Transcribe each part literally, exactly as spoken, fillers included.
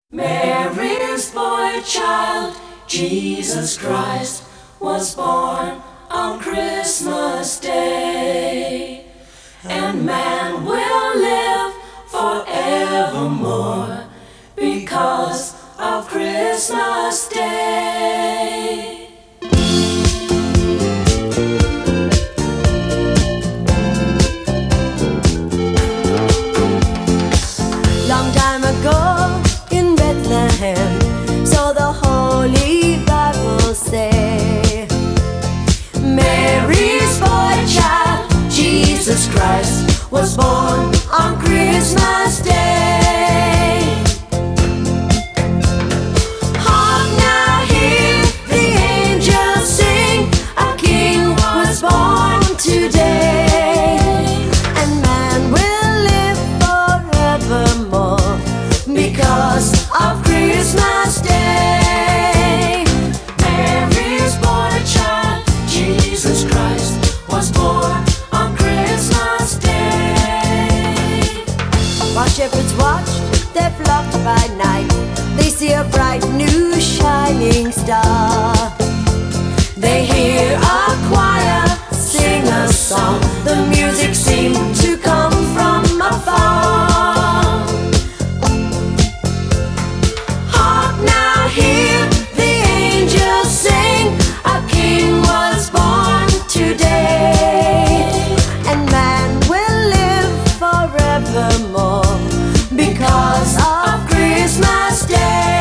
Mary's boy child, Jesus Christ, was born on Christmas Day. And man will live forevermore because of Christmas Day. Long time ago in Bethlehem, so the Holy Bible say, Mary's boy child, Jesus Christ, was born on Christmas Day. Hark now, hear the angels sing, a king was born today, and man will live forevermore because of Christmas Day. Mary's boy child, Jesus Christ, was born on Christmas Day. While shepherds watched their flock by night, they see a bright new shining star. They hear a choir sing a song, the music seemed to come from afar. Hark now, hear the angels sing, a king was born today, and man will live forevermore because of Christmas Day.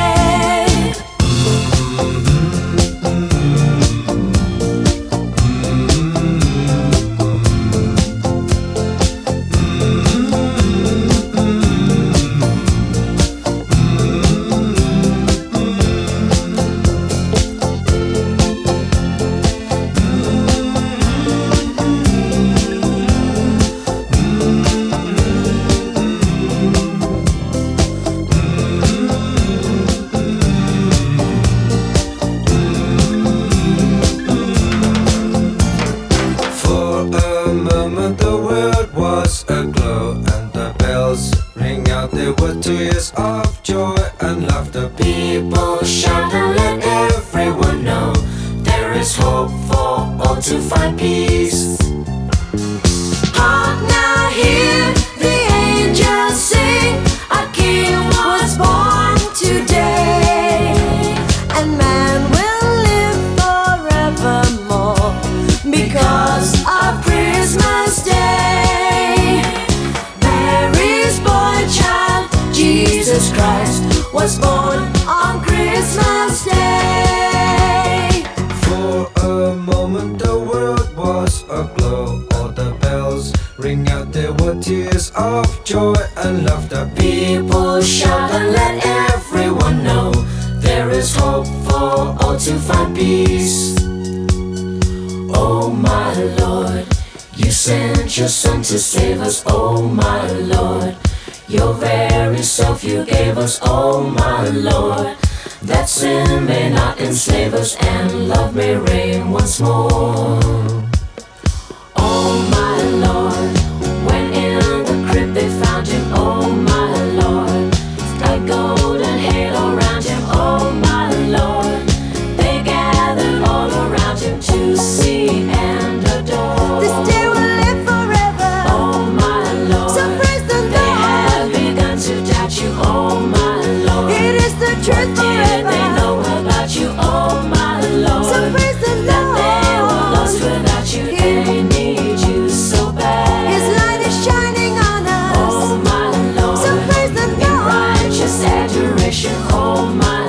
There were tears of joy and laughter. People shout and let everyone know there is hope for all to find peace. Hark now, hear the angels sing, a king was born today, and man will live forevermore because of Christmas Day. Mary's boy child, Jesus Christ, was born on Christmas Day. For a moment the world was aglow. All the bells ring out, there were tears of joy and laughter. People shout and let everyone know there is hope for all to find peace. Oh my Lord, you sent your Son to save us. Oh my Lord, your very self you gave us. Oh my Lord, that sin may not enslave us and love may reign once more. Oh my Lord, when in the crib they found him. Oh my Lord, a golden halo around him. Oh my Lord, they gathered all around him to see and adore. This day will live forever. Oh my Lord, So praise the they have Lord. begun to doubt you. Oh my Lord, It is the truth what did they forever. know about you? Oh my Lord, So praise the that they were Lord. lost without you. He- They need you so bad. His light is shining on us. Oh my Lord, So praise the in Lord. righteous adoration. Oh my